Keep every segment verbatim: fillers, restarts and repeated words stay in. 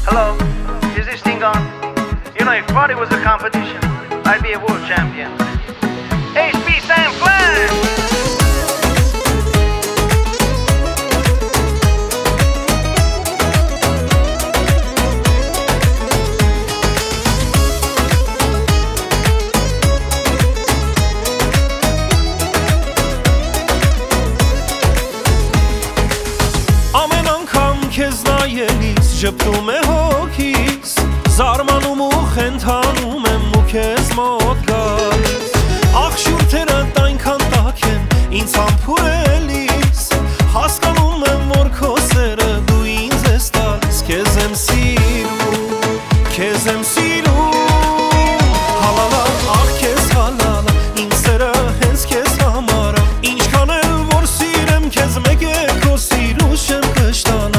Hello, is this thing on? You know, if karate was a competition, I'd be a world champion. H P Sam Flash! Քեզ նայելիս ժպտում է հոգիս, զարմանում ու խենթանում եմ ու քեզ մոտ գալիս, աղշուրթերդ այնքան տաք են ինձ համբուրելիս, հասկանում եմ որ քո սերը դու ինձ ես տալիս, քեզ եմ սիրում, քեզ եմ սիրում, հալալա, աղ քեզ հալալա, ինձ սերը հենց քեզ համար է, ինչքան էլ որ սիրեմ քեզ մեկ է քո սիրուշ եմ կշտանա.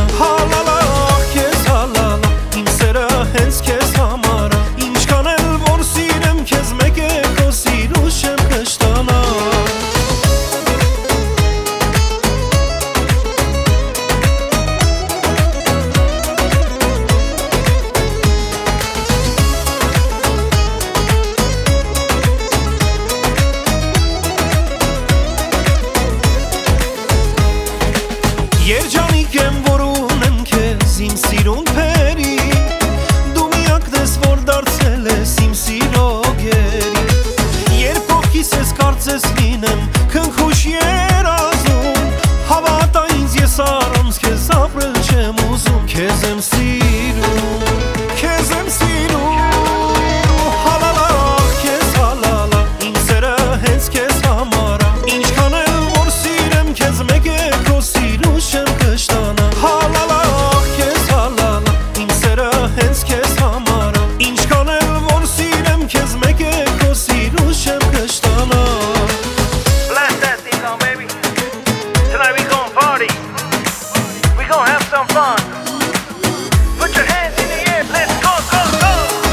Երջանիկ եմ որ ունեմ քեզ իմ սիրուն փերի, դու միակն ես որ դարձել ես իմ սիրո գերի, երբ կողքիս ես կարծես լինեմ քնքուշ երազում, հավատա ինձ ես առանց քեզ ապրել չեմ ուզում, քեզ եմ սիրում, քեզ եմ սիրում, հալալա, քեզ հալալա, ինձ սերը հենց քեզ համար է, ինչքան էլ որ սիրեմ քեզ մեկ է քո սիրուշ եմ կշտանա, հալալա, քեզ հալալա, ինձ սերը հենց քեզ համար է, ինչքան էլ որ սիրեմ քեզ մեկ է քո սիրուշ եմ կշտանա. Blast that thing on, baby. Tonight we gon' party. We gon' have some fun. Put your hands in the air. Let's go, go, go.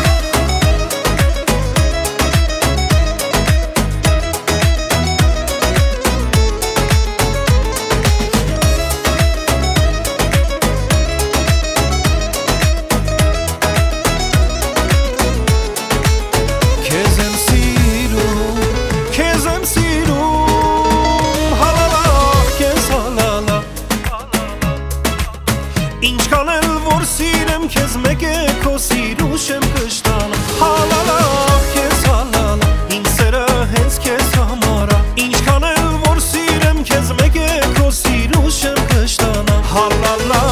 Քեզ եմ սիրում, քեզ եմ սիրում, հալալա, քեզ հալալա, ինչքան էլ որ սիրեմ քեզ մեկ է քո սիրուշ եմ կշտանա, հալալա, քեզ հալալա, ինձ սերը հենց քեզ համար է, ինչքան էլ որ սիրեմ քեզ մեկ է քո սիրուշ եմ կշտանա, հալալա